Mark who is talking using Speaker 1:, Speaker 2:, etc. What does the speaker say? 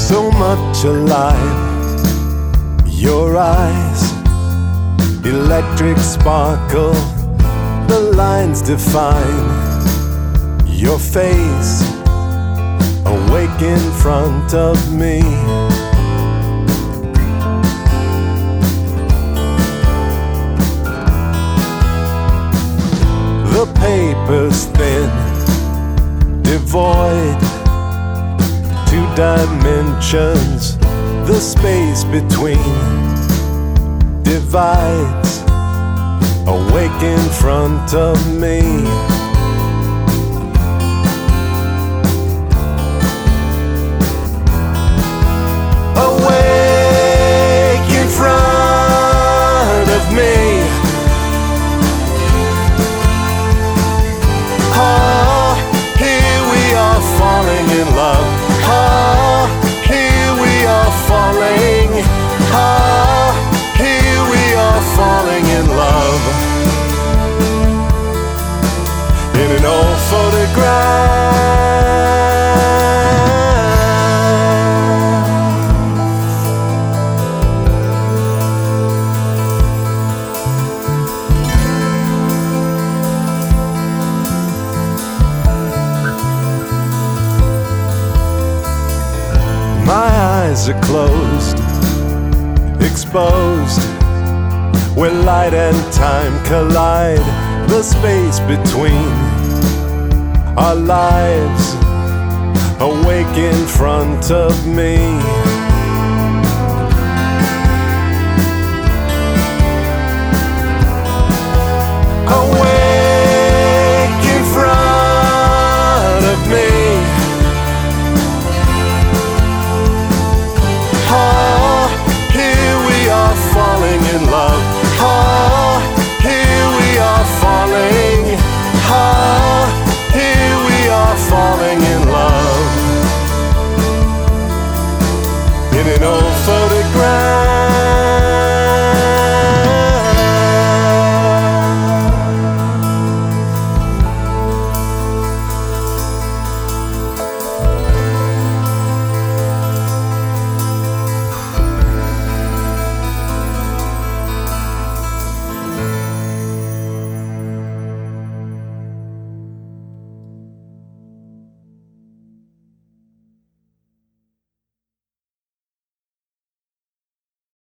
Speaker 1: so much alive. Your eyes, electric sparkle, the lines define your face, awake in front of me. The paper's thin, devoid, two dimensions, the space between divides, awake in front of me. Awake in front of me. Oh, here we are falling in love. Oh, here we are falling. Oh, here we are falling in love. In an old photograph. My eyes are closed, exposed, where light and time collide, the space between our lives, awake in front of me. Awake